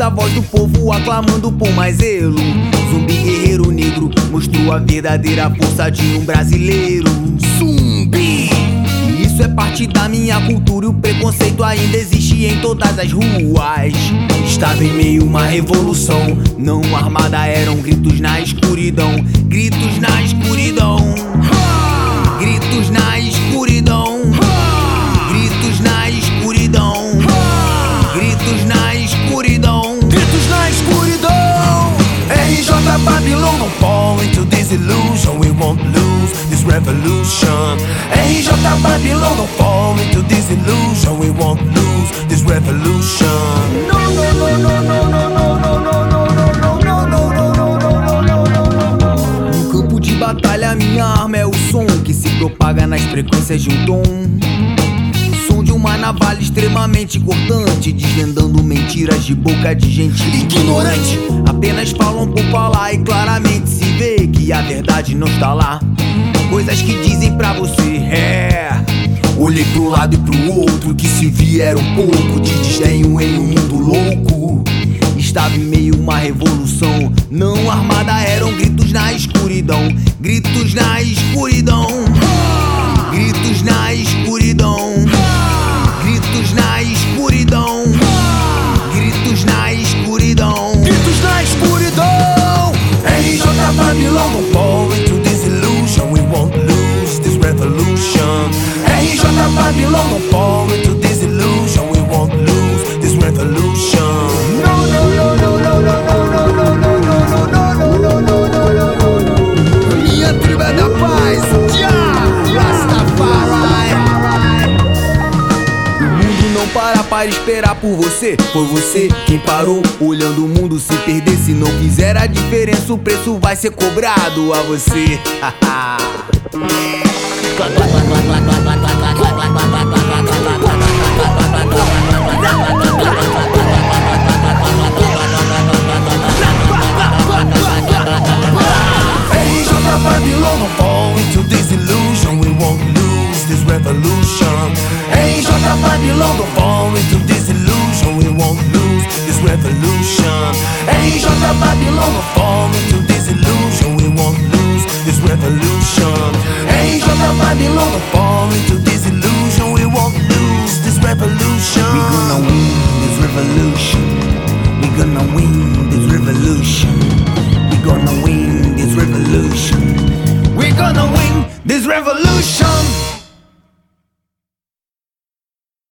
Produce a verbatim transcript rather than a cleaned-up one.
a voz do povo aclamando por mais zelo. Zumbi guerreiro negro mostrou a verdadeira força de um brasileiro. Zumbi! E isso é parte da minha cultura e o preconceito ainda existe em todas as ruas. Estava em meio a uma revolução, não armada, eram gritos na escuridão. Gritos na escuridão. Gritos na escuridão. Gritos na escuridão. Gritos na escuridão. Gritos na escuridão. R J Babylon, don't fall into this illusion. We won't lose this revolution. R J Babylon, don't fall into this illusion. We won't lose this revolution. No, no, no, no, no, no, no, no, no, no, no, no, no, no, no. No campo de batalha, minha arma é o som que se propaga nas frequências de um tom. Som de uma navalha extremamente cortante, desvendando mentiras de boca de gente ignorante. Apenas falam por falar e claramente se vê que a verdade não está lá. Coisas que dizem pra você, é. Olhei pro lado e pro outro, que se vier um pouco de desdenho em um mundo louco. Estava em meio a uma revolução, não armada, eram gritos na escuridão. Gritos na escuridão. Gritos na escuridão. Gritos na escuridão. Gritos na escuridão. Gritos na escuridão. R J Babylon, don't fall into this illusion. We won't lose this revolution. R J Babylon, don't fall into this illusion. We won't lose this revolution. No, no, no, no, no, no, no, no, no, no, no, no, no, no. Minha tribo é da paz. Jah Rastafari. O mundo não para para esperar por você. Foi você quem parou, olhando o mundo se perder. Se não fizer a diferença, o preço vai ser cobrado a você. R J Babylon, don't fall into this illusion. We won't lose this revolution. R J Babylon, don't fall into this illusion. We won't lose this revolution. R J Babylon, don't fall into this illusion. We won't lose this revolution. R J Babylon, don't fall into this illusion. We won't lose this revolution. We gonna win this revolution. We gonna win this revolution. We gonna win this revolution. We gonna win this revolution.